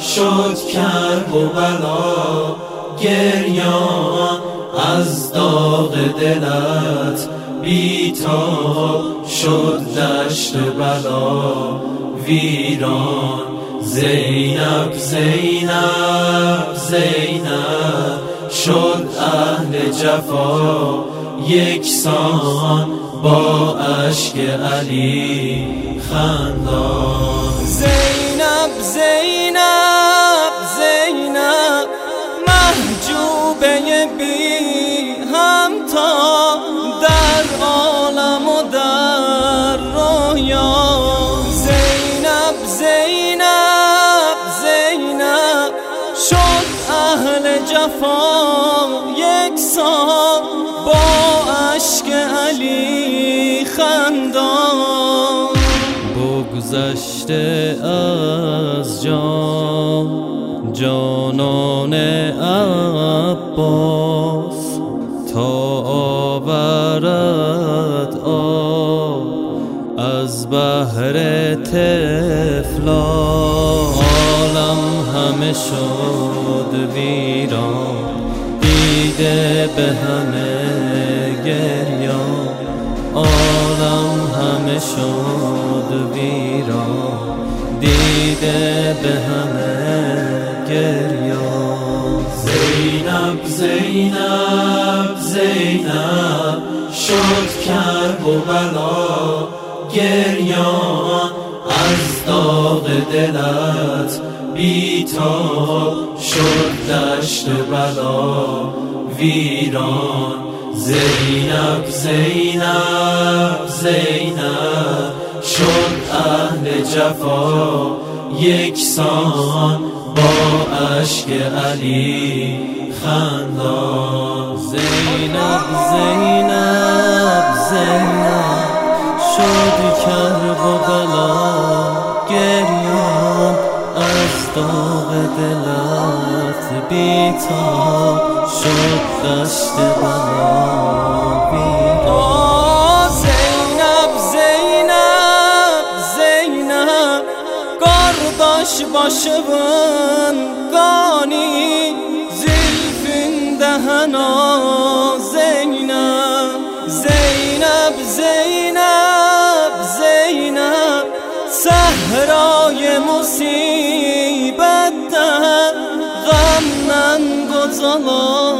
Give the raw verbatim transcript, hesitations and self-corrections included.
شد کرب و بلا، گریان از داغ دلت بی‌تاب شد دشت بلا ویران. زینب زینب زینب شد اهل جفا یکسان با اشک علی خندان. زینب زینب زینب محجوبه بی همتا در عالم و در رویا. زینب زینب زینب شد اهل جفا یکسان با اشک علی خندان. بگذشته از جان جانان عباس تا آورد آب از بحر طفلا. عالم همه شد ویران دیده به همه گریان. عالم همه شد ویران دیده به همه گریان. زینب زینب زینب شد کرب و بلا، گریان از داغ دلت بی‌تاب شد دشت بلا ویران. زینب زینب زینب شد اهل جفا یکسان با اشک علی خندان. زینب زینب زینب شد کرب و بلا، گریان از داغ دلت بی‌تاب شد دشت بلا ویران. زینب زینب زینب گرداش باشه ون گانی زلفین دهنا. زینب زینب زینب زینب صحرای مصیبت ده غم ننگو زلا.